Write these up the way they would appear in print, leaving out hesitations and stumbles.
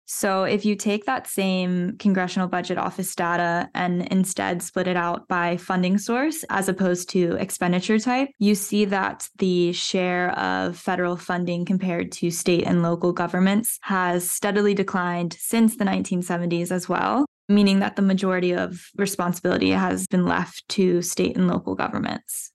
So if you take that same Congressional Budget Office data and instead split it out by funding source as opposed to expenditure type, you see that the share of federal funding compared to state and local governments has steadily declined since the 1970s as well, meaning that the majority of responsibility has been left to state and local governments.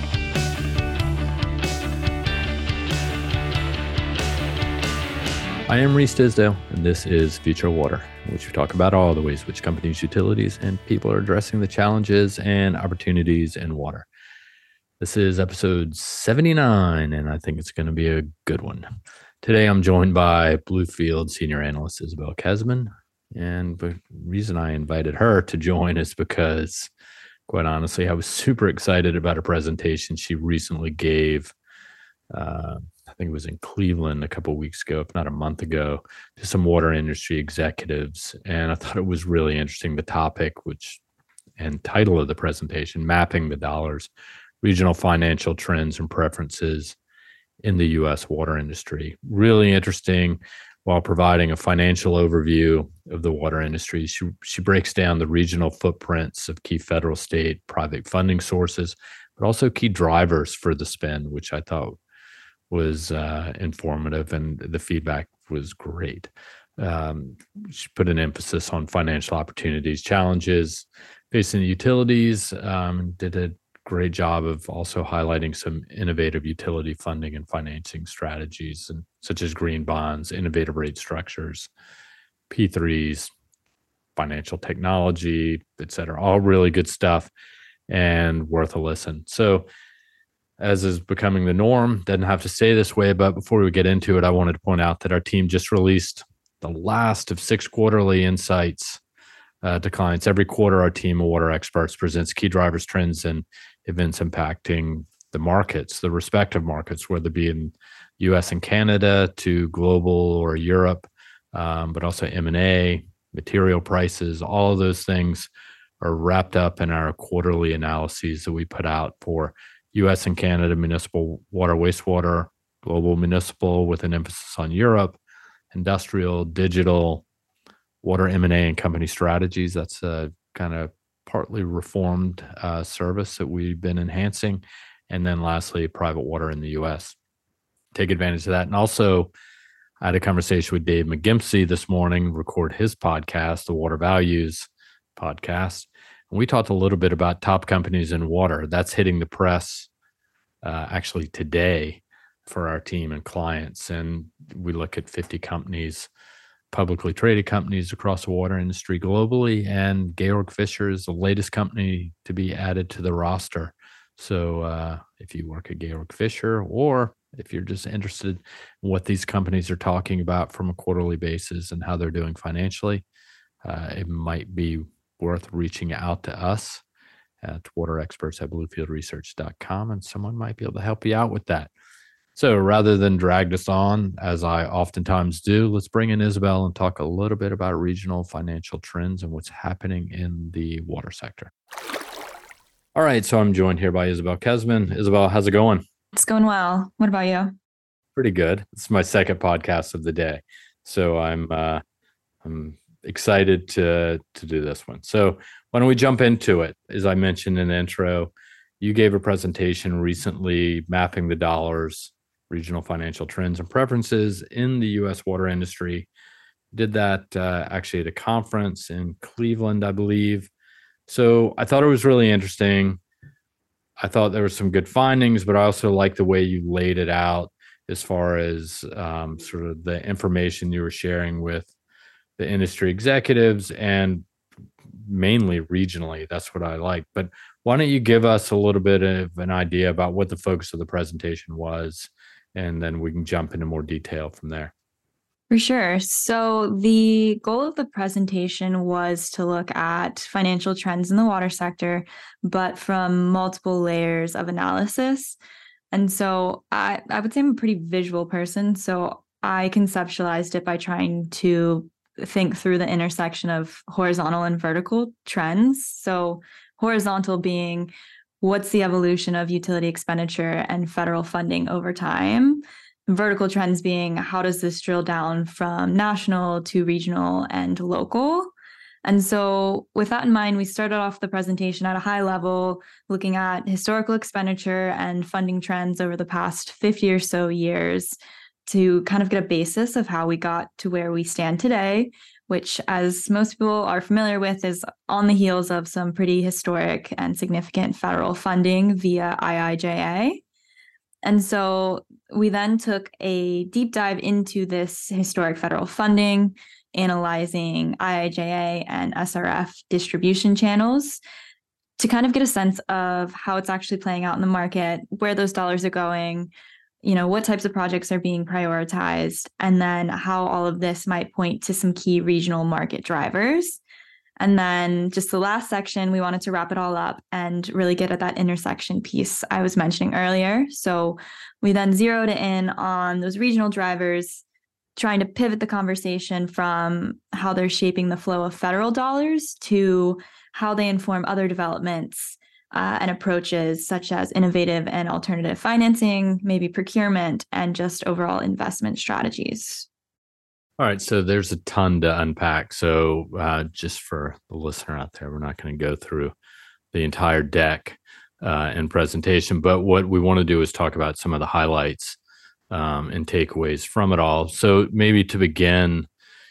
I am Reese Tisdale, and this is Future of Water, in which we talk about all the ways which companies, utilities, and people are addressing the challenges and opportunities in water. This is episode 79, and I think it's going to be a good one. Today, I'm joined by Bluefield Senior Analyst Isabel Kesman, and the reason I invited her to join is because, quite honestly, I was super excited about a presentation she recently gave. I think it was in Cleveland a couple of weeks ago, if not a month ago, to some water industry executives. And I thought it was really interesting, the topic, and title of the presentation, Mapping the Dollars, Regional Financial Trends and Preferences in the U.S. Water Industry. Really interesting while providing a financial overview of the water industry. She breaks down the regional footprints of key federal, state, private funding sources, but also key drivers for the spend, which I thought was informative, and the feedback was great. She put an emphasis on financial opportunities, challenges facing the utilities, did a great job of also highlighting some innovative utility funding and financing strategies, such as green bonds, innovative rate structures, P3s, financial technology, et cetera. All really good stuff and worth a listen. So, as is becoming the norm, doesn't have to stay this way, but before we get into it, I wanted to point out that our team just released the last of 6 quarterly insights to clients. Every quarter, our team of water experts presents key drivers, trends, and events impacting the markets, the respective markets, whether it be in U.S. and Canada to global or Europe, but also M&A, material prices. All of those things are wrapped up in our quarterly analyses that we put out for U.S. and Canada municipal water, wastewater, global municipal with an emphasis on Europe, industrial, digital, water M&A and company strategies. That's a kind of partly reformed service that we've been enhancing. And then lastly, private water in the U.S. Take advantage of that. And also, I had a conversation with Dave McGimpsey this morning, record his podcast, the Water Values podcast. And we talked a little bit about top companies in water. That's hitting the press actually today for our team and clients. And we look at 50 companies, publicly traded companies across the water industry globally. And Georg Fischer is the latest company to be added to the roster. So if you work at Georg Fischer, or if you're just interested in what these companies are talking about from a quarterly basis and how they're doing financially, it might be worth reaching out to us at waterexperts@bluefieldresearch.com, and someone might be able to help you out with that. So rather than drag this on, as I oftentimes do, let's bring in Isabel and talk a little bit about regional financial trends and what's happening in the water sector. All right, so I'm joined here by Isabel Kesman. Isabel, how's it going? It's going well. What about you? Pretty good. It's my second podcast of the day, so I'm excited to do this one. So why don't we jump into it? As I mentioned in the intro, you gave a presentation recently, Mapping the Dollars, Regional Financial Trends and Preferences in the U.S. water industry. Did that actually at a conference in Cleveland, I believe. So I thought it was really interesting. I thought there were some good findings, but I also like the way you laid it out as far as sort of the information you were sharing with the industry executives and mainly regionally. That's what I like. But why don't you give us a little bit of an idea about what the focus of the presentation was, and then we can jump into more detail from there. For sure. So the goal of the presentation was to look at financial trends in the water sector, but from multiple layers of analysis. And so I would say I'm a pretty visual person. So I conceptualized it by trying to think through the intersection of horizontal and vertical trends. So horizontal being what's the evolution of utility expenditure and federal funding over time, vertical trends being how does this drill down from national to regional and local? And so, with that in mind, we started off the presentation at a high level, looking at historical expenditure and funding trends over the past 50 or so years to kind of get a basis of how we got to where we stand today, which, as most people are familiar with, is on the heels of some pretty historic and significant federal funding via IIJA. And so we then took a deep dive into this historic federal funding, analyzing IIJA and SRF distribution channels to kind of get a sense of how it's actually playing out in the market, where those dollars are going, what types of projects are being prioritized, and then how all of this might point to some key regional market drivers. And then just the last section, we wanted to wrap it all up and really get at that intersection piece I was mentioning earlier. So we then zeroed in on those regional drivers, trying to pivot the conversation from how they're shaping the flow of federal dollars to how they inform other developments and approaches such as innovative and alternative financing, maybe procurement, and just overall investment strategies. All right, so there's a ton to unpack. So just for the listener out there, we're not going to go through the entire deck and presentation, but what we want to do is talk about some of the highlights and takeaways from it all. So maybe to begin,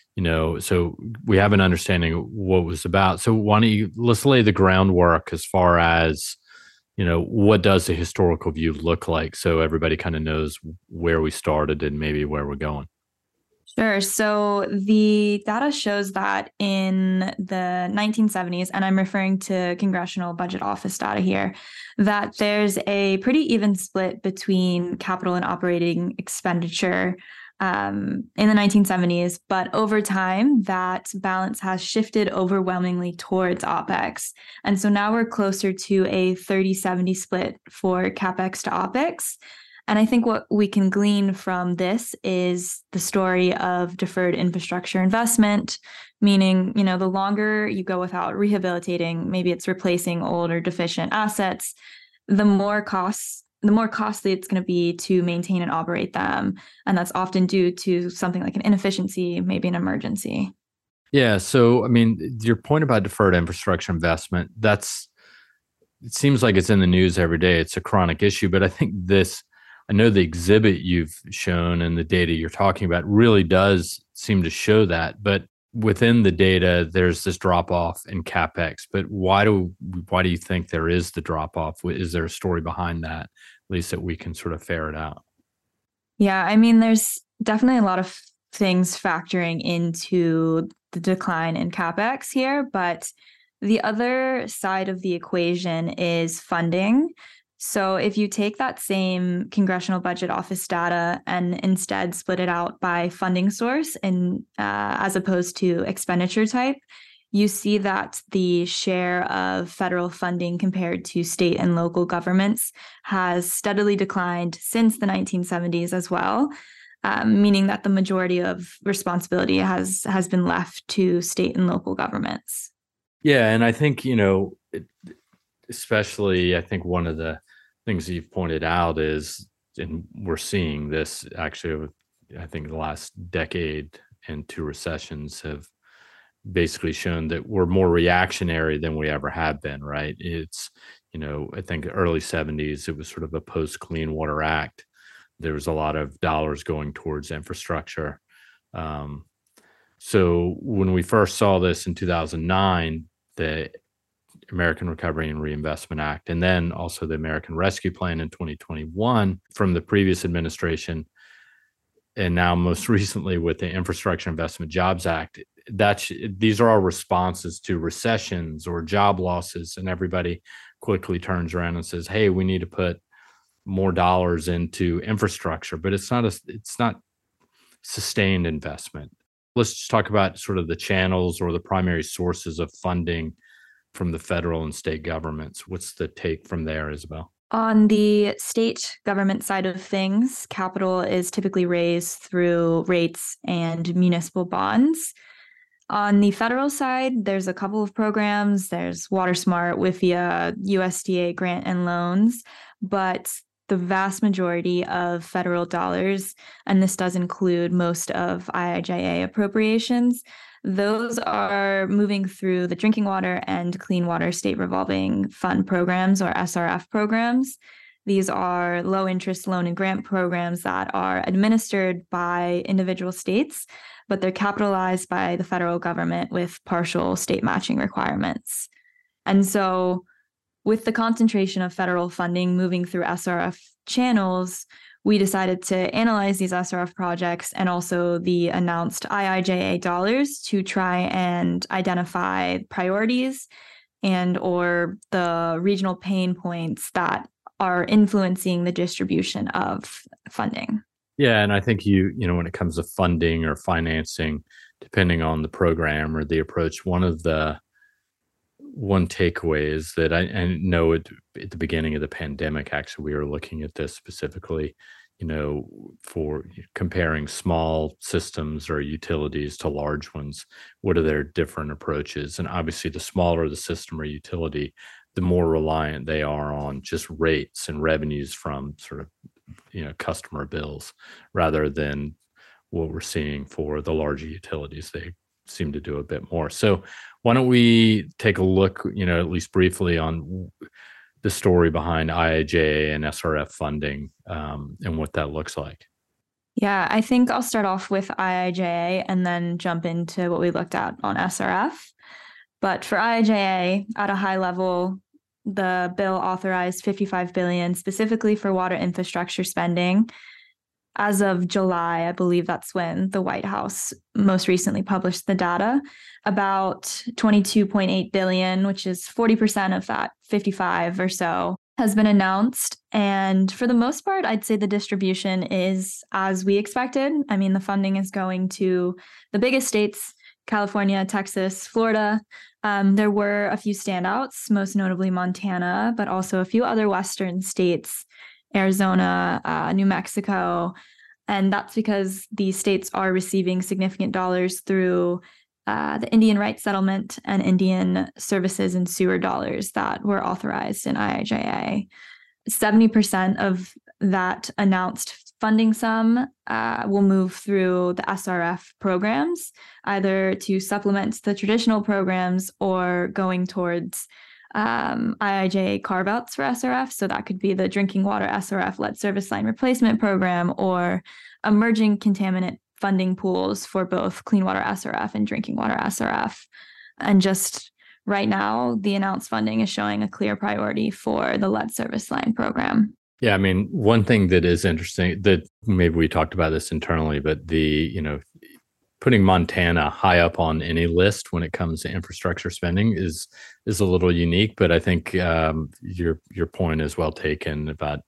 so we have an understanding of what it was about. So why don't let's lay the groundwork as far as, what does the historical view look like so everybody kind of knows where we started and maybe where we're going. Sure. So the data shows that in the 1970s, and I'm referring to Congressional Budget Office data here, that there's a pretty even split between capital and operating expenditure in the 1970s. But over time, that balance has shifted overwhelmingly towards OPEX. And so now we're closer to a 30-70 split for CapEx to OPEX. And I think what we can glean from this is the story of deferred infrastructure investment, meaning, the longer you go without rehabilitating, maybe it's replacing old or deficient assets, the more costly it's going to be to maintain and operate them. And that's often due to something like an inefficiency, maybe an emergency. Yeah. So, your point about deferred infrastructure investment, it seems like it's in the news every day. It's a chronic issue, but I think I know the exhibit you've shown and the data you're talking about really does seem to show that, but within the data, there's this drop off in CapEx. But why do you think there is the drop off? Is there a story behind that, at least that we can sort of ferret out? Yeah, there's definitely a lot of things factoring into the decline in CapEx here, but the other side of the equation is funding. So if you take that same Congressional Budget Office data and instead split it out by funding source and as opposed to expenditure type, you see that the share of federal funding compared to state and local governments has steadily declined since the 1970s as well, meaning that the majority of responsibility has been left to state and local governments. Yeah, and I think, especially, I think one of the things that you've pointed out is, and we're seeing this actually, I think the last decade and two recessions have basically shown that we're more reactionary than we ever have been, right? It's, I think the early 70s, it was sort of a post-Clean Water Act. There was a lot of dollars going towards infrastructure. So when we first saw this in 2009, the American Recovery and Reinvestment Act, and then also the American Rescue Plan in 2021 from the previous administration, and now most recently with the Infrastructure Investment Jobs Act, these are all responses to recessions or job losses, and everybody quickly turns around and says, hey, we need to put more dollars into infrastructure, but it's not sustained investment. Let's just talk about sort of the channels or the primary sources of funding from the federal and state governments. What's the take from there, Isabel? On the state government side of things, capital is typically raised through rates and municipal bonds. On the federal side, there's a couple of programs. There's WaterSmart, WIFIA, USDA grant and loans. But the vast majority of federal dollars, and this does include most of IIJA appropriations, those are moving through the Drinking Water and Clean Water State Revolving Fund programs, or SRF programs. These are low interest loan and grant programs that are administered by individual states, but they're capitalized by the federal government with partial state matching requirements. And so, with the concentration of federal funding moving through SRF channels, we decided to analyze these SRF projects and also the announced IIJA dollars to try and identify priorities and or the regional pain points that are influencing the distribution of funding. Yeah, and I think when it comes to funding or financing, depending on the program or the approach, one takeaway is that I know at the beginning of the pandemic, actually, we were looking at this specifically, for comparing small systems or utilities to large ones. What are their different approaches? And obviously, the smaller the system or utility, the more reliant they are on just rates and revenues from sort of, customer bills, rather than what we're seeing for the larger utilities. They seem to do a bit more. So why don't we take a look, at least briefly, on the story behind IIJA and SRF funding, and what that looks like. Yeah, I think I'll start off with IIJA and then jump into what we looked at on SRF. But for IIJA, at a high level, the bill authorized $55 billion specifically for water infrastructure spending. As of July, I believe that's when the White House most recently published the data, about $22.8 billion, which is 40% of that 55 or so, has been announced. And for the most part, I'd say the distribution is as we expected. I mean, the funding is going to the biggest states: California, Texas, Florida. There were a few standouts, most notably Montana, but also a few other Western states, Arizona, New Mexico. And that's because these states are receiving significant dollars through the Indian Rights Settlement and Indian Services and Sewer dollars that were authorized in IIJA. 70% of that announced funding sum will move through the SRF programs, either to supplement the traditional programs or going towards IIJA carve-outs for SRF. So that could be the Drinking Water SRF Lead Service Line Replacement Program, or emerging contaminant funding pools for both Clean Water SRF and Drinking Water SRF. And just right now, the announced funding is showing a clear priority for the Lead Service Line program. Yeah, I mean, one thing that is interesting, that maybe we talked about this internally, but putting Montana high up on any list when it comes to infrastructure spending is a little unique. But I think your point is well taken about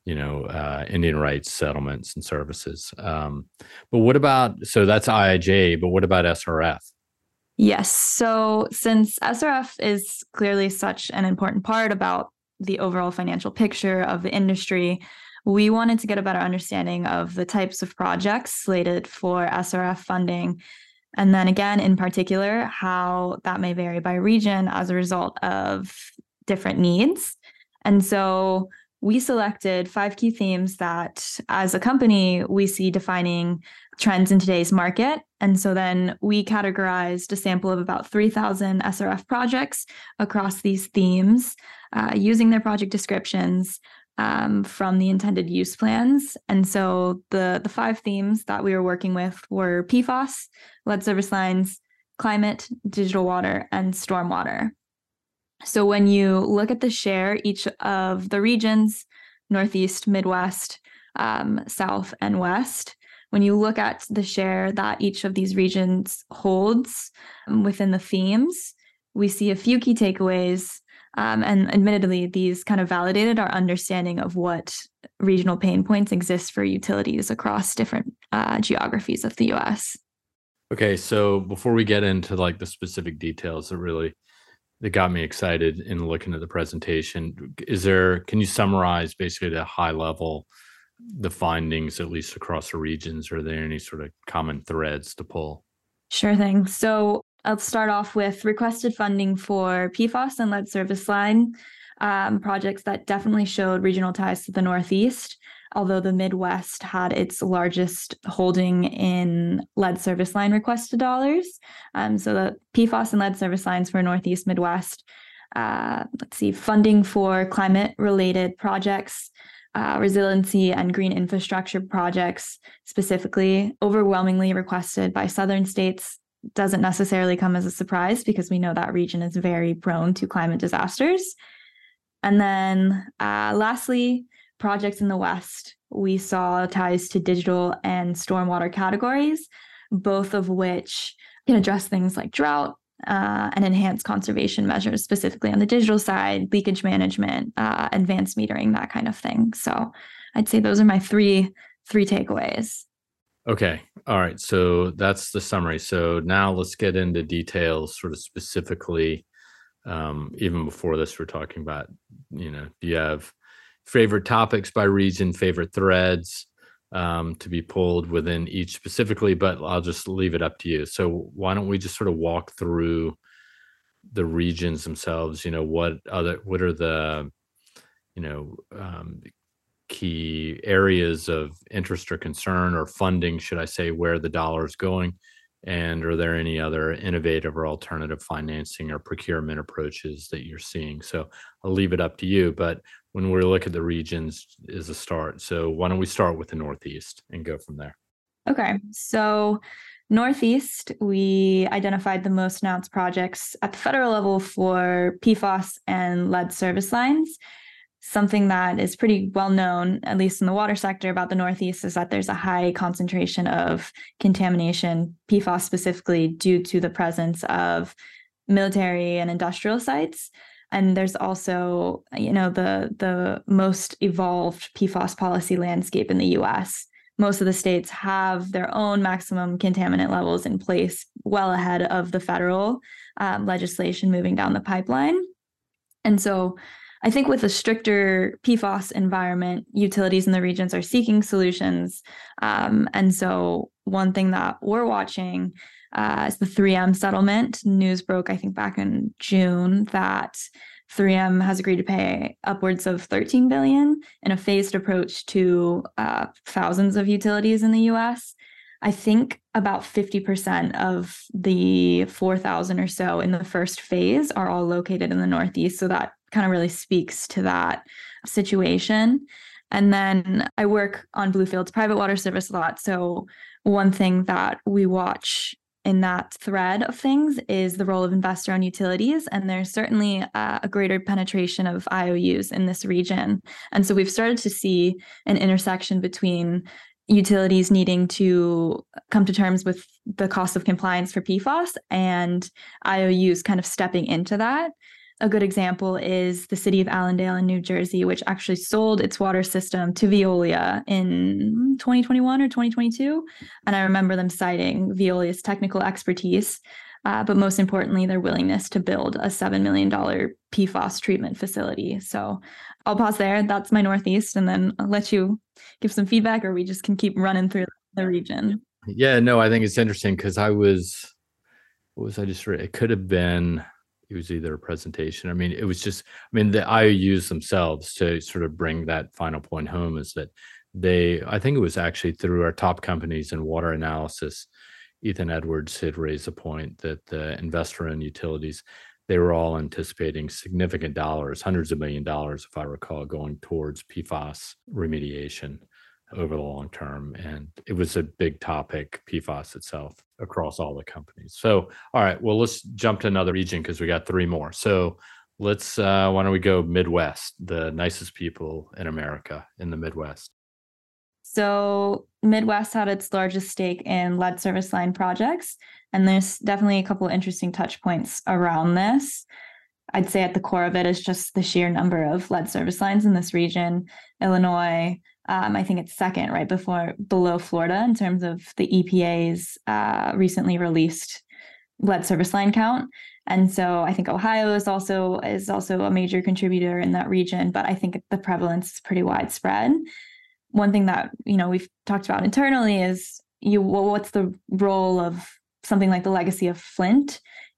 Indian rights settlements and services. But what about, so that's IIJA, but what about SRF? Yes. So since SRF is clearly such an important part about the overall financial picture of the industry, we wanted to get a better understanding of the types of projects slated for SRF funding. And then again, in particular, how that may vary by region as a result of different needs. And so we selected 5 key themes that, as a company, we see defining trends in today's market. And so then we categorized a sample of about 3,000 SRF projects across these themes, using their project descriptions from the intended use plans. And so the 5 themes that we were working with were PFAS, lead service lines, climate, digital water, and stormwater. So when you look at the share, each of the regions, Northeast, Midwest, South, and West, when you look at the share that each of these regions holds within the themes, we see a few key takeaways. And admittedly, these kind of validated our understanding of what regional pain points exist for utilities across different geographies of the U.S. Okay, so before we get into like the specific details that got me excited in looking at the presentation, can you summarize basically the high level, the findings, at least across the regions? Are there any sort of common threads to pull? Sure thing. So I'll start off with requested funding for PFAS and lead service line. projects that definitely showed regional ties to the Northeast, although the Midwest had its largest holding in lead service line requested dollars. So the PFAS and lead service lines for Northeast Midwest. Funding for climate-related projects, resiliency and green infrastructure projects specifically, overwhelmingly requested by southern states. Doesn't necessarily come as a surprise because we know that region is very prone to climate disasters. And then lastly, projects in the West, we saw ties to digital and stormwater categories, both of which can address things like drought and enhance conservation measures, specifically on the digital side, leakage management, advanced metering, that kind of thing. So I'd say those are my three takeaways. Okay. All right. So that's the summary. So now let's get into details sort of specifically. Even before this, we're talking about, do you have favorite topics by region, favorite threads to be pulled within each specifically, but I'll just leave it up to you. So why don't we just sort of walk through the regions themselves? What are the, key areas of interest or concern or funding, should I say, where the dollar is going? And are there any other innovative or alternative financing or procurement approaches that you're seeing? So I'll leave it up to you. But when we look at the regions is a start. So why don't we start with the Northeast and go from there? Okay. So Northeast, we identified the most announced projects at the federal level for PFAS and lead service lines. Something that is pretty well known, at least in the water sector, about the Northeast is that there's a high concentration of contamination, PFAS specifically, due to the presence of military and industrial sites. And there's also, the most evolved PFAS policy landscape in the US. Most of the states have their own maximum contaminant levels in place well ahead of the federal legislation moving down the pipeline. And so I think with a stricter PFAS environment, utilities in the regions are seeking solutions. And so one thing that we're watching is the 3M settlement. News broke, I think, back in June that 3M has agreed to pay upwards of $13 billion in a phased approach to thousands of utilities in the U.S. I think about 50% of the 4,000 or so in the first phase are all located in the Northeast. So that kind of really speaks to that situation. And then I work on Bluefield's private water service a lot. So one thing that we watch in that thread of things is the role of investor-owned utilities. And there's certainly a greater penetration of IOUs in this region. And so we've started to see an intersection between utilities needing to come to terms with the cost of compliance for PFAS and IOUs kind of stepping into that. A good example is the city of Allendale in New Jersey, which actually sold its water system to Veolia in 2021 or 2022. And I remember them citing Veolia's technical expertise, but most importantly, their willingness to build a $7 million PFAS treatment facility. So I'll pause there. That's my Northeast, and then I'll let you give some feedback, or we just can keep running through the region. Yeah, no, I think it's interesting because it could have been, it was either a presentation. The IOUs themselves, to sort of bring that final point home, is that I think it was actually through our top companies in water analysis, Ethan Edwards had raised the point that the investor-owned utilities, they were all anticipating significant dollars, hundreds of $1 millions, if I recall, going towards PFAS remediation over the long term. And it was a big topic, PFAS itself, across all the companies. So, all right, well, let's jump to another region because we got three more. So let's, why don't we go Midwest, the nicest people in America in the Midwest. So Midwest had its largest stake in lead service line projects, and there's definitely a couple of interesting touch points around this. I'd say at the core of it is just the sheer number of lead service lines in this region. Illinois, I think it's second, right below Florida in terms of the EPA's recently released lead service line count. And so I think Ohio is also a major contributor in that region, but I think the prevalence is pretty widespread. One thing that, we've talked about internally is what's the role of something like the legacy of Flint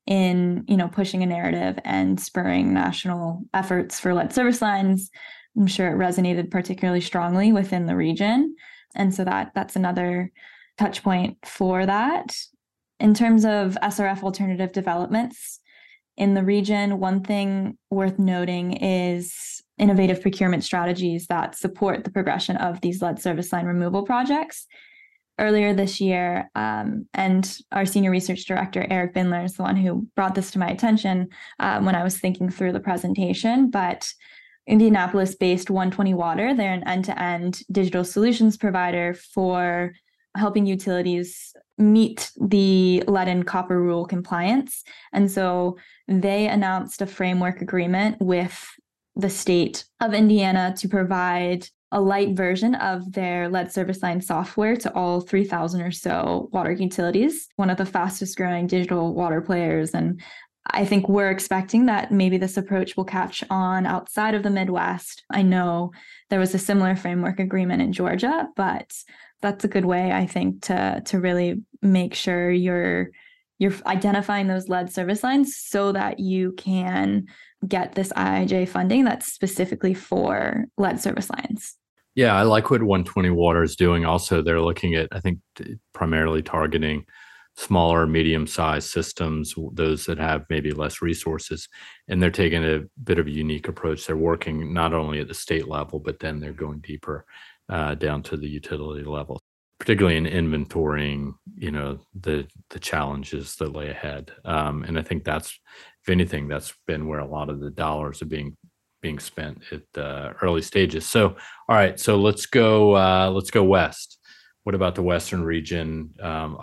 in, pushing a narrative and spurring national efforts for lead service lines. I'm sure it resonated particularly strongly within the region. And so that's another touch point for that. In terms of SRF alternative developments in the region, one thing worth noting is innovative procurement strategies that support the progression of these lead service line removal projects. Earlier this year, and our senior research director, Eric Bindler, is the one who brought this to my attention when I was thinking through the presentation. But Indianapolis-based 120 Water, they're an end-to-end digital solutions provider for helping utilities meet the lead and copper rule compliance. And so they announced a framework agreement with the state of Indiana to provide a light version of their lead service line software to all 3,000 or so water utilities, one of the fastest growing digital water players. And I think we're expecting that maybe this approach will catch on outside of the Midwest. I know there was a similar framework agreement in Georgia, but that's a good way, I think, to really make sure you're identifying those lead service lines so that you can get this IIJ funding that's specifically for lead service lines. Yeah, I like what 120 Water is doing. Also, they're looking at, I think, primarily targeting smaller, medium-sized systems, those that have maybe less resources. And they're taking a bit of a unique approach. They're working not only at the state level, but then they're going deeper down to the utility level, particularly in inventorying, the challenges that lay ahead. And I think that's, if anything, that's been where a lot of the dollars are being spent at the early stages. So, all right, so let's go west. What about the Western region?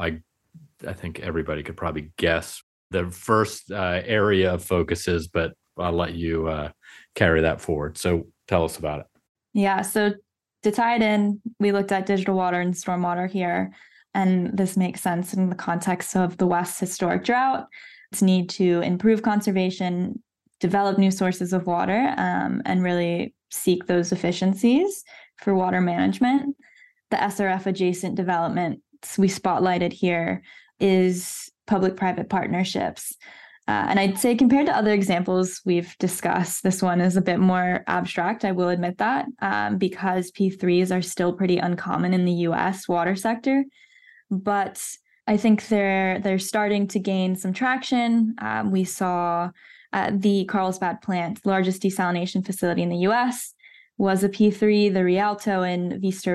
I think everybody could probably guess the first area of focus is, but I'll let you carry that forward. So tell us about it. Yeah, so to tie it in, we looked at digital water and stormwater here, and this makes sense in the context of the West's historic drought. Its need to improve conservation, develop new sources of water, and really seek those efficiencies for water management. The SRF adjacent developments we spotlighted here is public-private partnerships. And I'd say compared to other examples we've discussed, this one is a bit more abstract, I will admit that, because P3s are still pretty uncommon in the US water sector. But I think they're starting to gain some traction. We saw the Carlsbad plant, largest desalination facility in the US, was a P3, the Rialto and Vista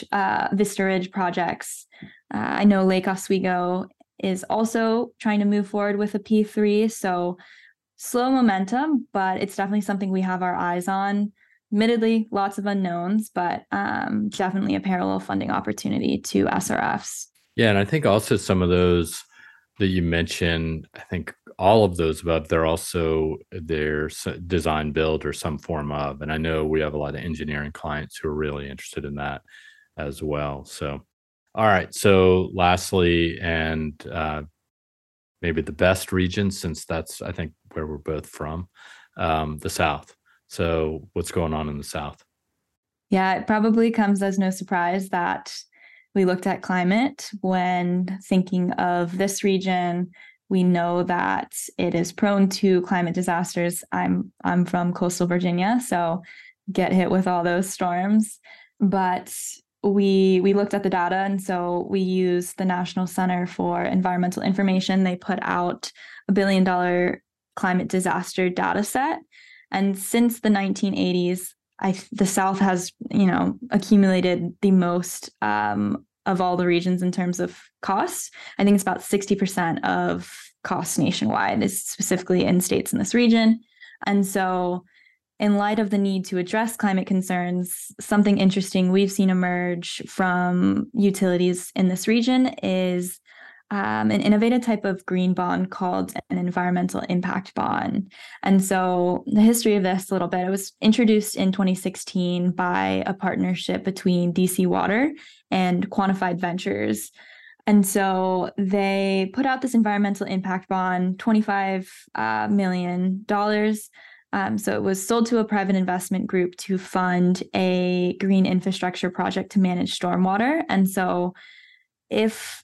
Ridge projects. I know Lake Oswego is also trying to move forward with a P3. So slow momentum, but it's definitely something we have our eyes on. Admittedly, lots of unknowns, but definitely a parallel funding opportunity to SRFs. Yeah, and I think also some of those that you mentioned, I think all of those above, they're also their design build or some form of, and I know we have a lot of engineering clients who are really interested in that as well. So, all right. So lastly, and maybe the best region, since that's, I think, where we're both from, the South. So what's going on in the South? Yeah, it probably comes as no surprise that we looked at climate when thinking of this region. We know that it is prone to climate disasters. I'm from coastal Virginia, so get hit with all those storms. But we looked at the data, and so we used the National Center for Environmental Information. They put out $1 billion climate disaster data set. And since the 1980s, the South has, accumulated the most of all the regions in terms of costs. I think it's about 60% of costs nationwide is specifically in states in this region. And so in light of the need to address climate concerns, something interesting we've seen emerge from utilities in this region is an innovative type of green bond called an environmental impact bond. And so the history of this a little bit, it was introduced in 2016 by a partnership between DC Water and Quantified Ventures. And so they put out this environmental impact bond, $25 million. So it was sold to a private investment group to fund a green infrastructure project to manage stormwater. And so if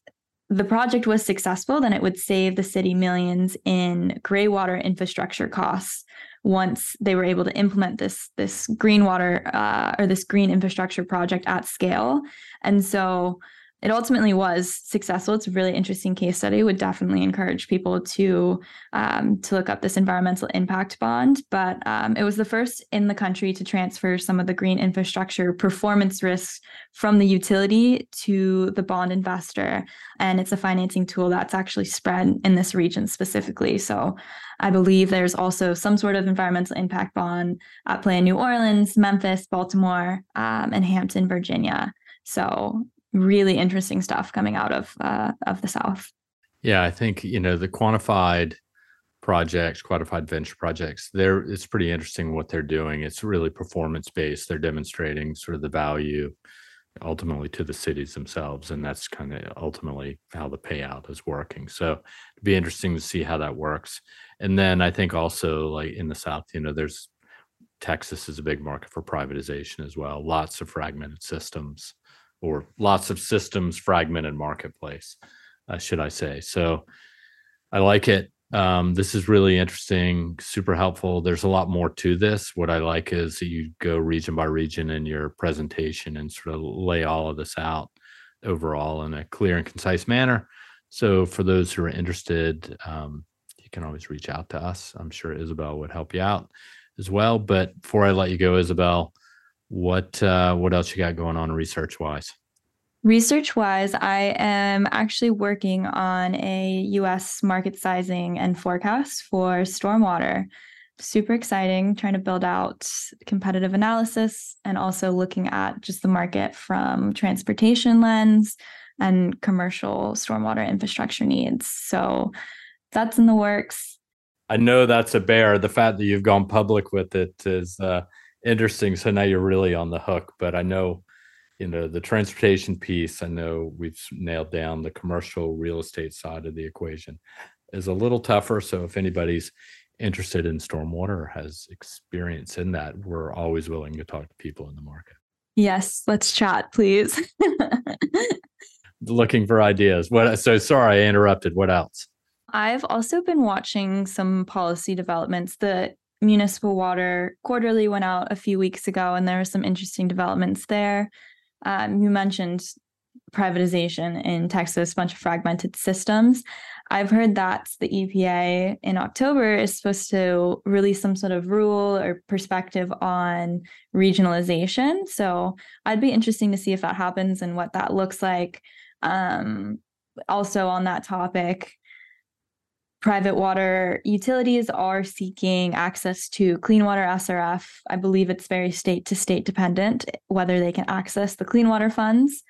the project was successful, then it would save the city millions in gray water infrastructure costs once they were able to implement this green water or this green infrastructure project at scale. And so it ultimately was successful. It's a really interesting case study. Would definitely encourage people to look up this environmental impact bond. But it was the first in the country to transfer some of the green infrastructure performance risks from the utility to the bond investor. And it's a financing tool that's actually spread in this region specifically. So I believe there's also some sort of environmental impact bond at play in New Orleans, Memphis, Baltimore, and Hampton, Virginia. So really interesting stuff coming out of the South. Yeah, I think, the quantified venture projects, it's pretty interesting what they're doing. It's really performance-based. They're demonstrating sort of the value ultimately to the cities themselves, and that's kind of ultimately how the payout is working. So it'd be interesting to see how that works. And then I think also, like in the South, there's Texas is a big market for privatization as well. Lots of fragmented systems, or lots of systems fragmented marketplace, should I say. So I like it. This is really interesting, super helpful. There's a lot more to this. What I like is that you go region by region in your presentation and sort of lay all of this out overall in a clear and concise manner. So for those who are interested, you can always reach out to us. I'm sure Isabel would help you out as well. But before I let you go, Isabel, what else you got going on research-wise? Research-wise, I am actually working on a U.S. market sizing and forecast for stormwater. Super exciting, trying to build out competitive analysis and also looking at just the market from transportation lens and commercial stormwater infrastructure needs. So that's in the works. I know that's a bear. The fact that you've gone public with it is interesting. So now you're really on the hook. But I know, the transportation piece, I know we've nailed down. The commercial real estate side of the equation is a little tougher. So if anybody's interested in stormwater or has experience in that, we're always willing to talk to people in the market. Yes, let's chat, please. Looking for ideas. So sorry I interrupted. What else? I've also been watching some policy developments. The municipal water quarterly went out a few weeks ago, and there were some interesting developments there. You mentioned privatization in Texas, a bunch of fragmented systems. I've heard that the EPA in October is supposed to release some sort of rule or perspective on regionalization. So I'd be interesting to see if that happens and what that looks like. Also on that topic, private water utilities are seeking access to clean water SRF. I believe it's very state to state dependent whether they can access the clean water funds.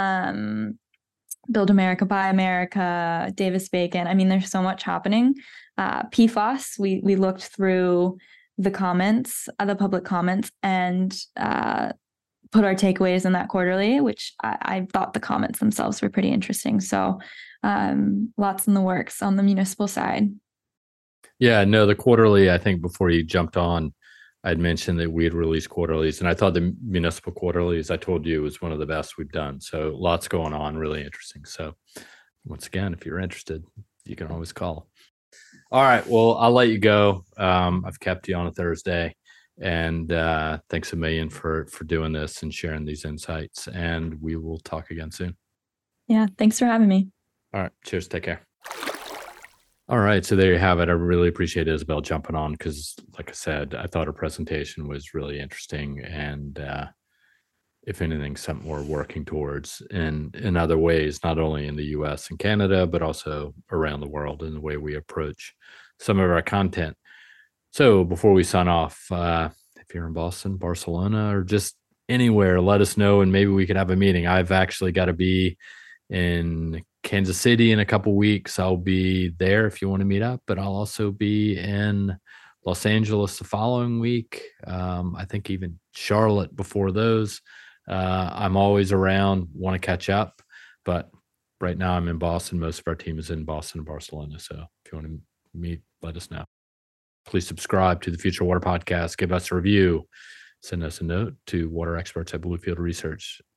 Build America, Buy America, Davis-Bacon. I mean, there's so much happening. PFAS, we looked through the comments, the public comments, and put our takeaways in that quarterly, which I thought the comments themselves were pretty interesting. So lots in the works on the municipal side. Yeah, no, the quarterly, I think before you jumped on, I'd mentioned that we had released quarterlies, and I thought the municipal quarterlies, I told you, was one of the best we've done. So lots going on, really interesting. So once again, if you're interested, you can always call. All right, well, I'll let you go. I've kept you on a Thursday, and thanks a million for doing this and sharing these insights, and we will talk again soon. Yeah, thanks for having me. All right, cheers, take care. All right, so there you have it. I really appreciate Isabel jumping on because, like I said, I thought her presentation was really interesting, and if anything, something we're working towards in other ways, not only in the U.S. and Canada, but also around the world in the way we approach some of our content. So before we sign off, if you're in Boston, Barcelona, or just anywhere, let us know, and maybe we could have a meeting. I've actually got to be in Kansas City in a couple weeks. I'll be there if you want to meet up, but I'll also be in Los Angeles the following week. I think even Charlotte before those. I'm always around, want to catch up, but right now I'm in Boston. Most of our team is in Boston and Barcelona. So if you want to meet, let us know. Please subscribe to the Future Water Podcast. Give us a review. Send us a note to waterexperts@Bluefield Research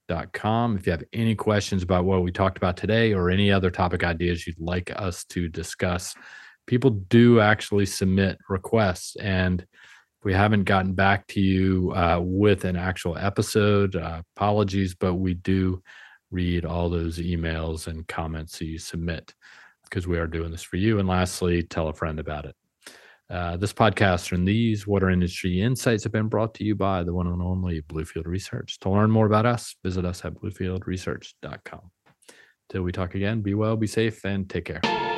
bluefieldresearch.com. If you have any questions about what we talked about today or any other topic ideas you'd like us to discuss, people do actually submit requests. And if we haven't gotten back to you with an actual episode, apologies, but we do read all those emails and comments that you submit because we are doing this for you. And lastly, tell a friend about it. This podcast and these water industry insights have been brought to you by the one and only Bluefield Research. To learn more about us, visit us at bluefieldresearch.com. Till we talk again, be well, be safe, and take care.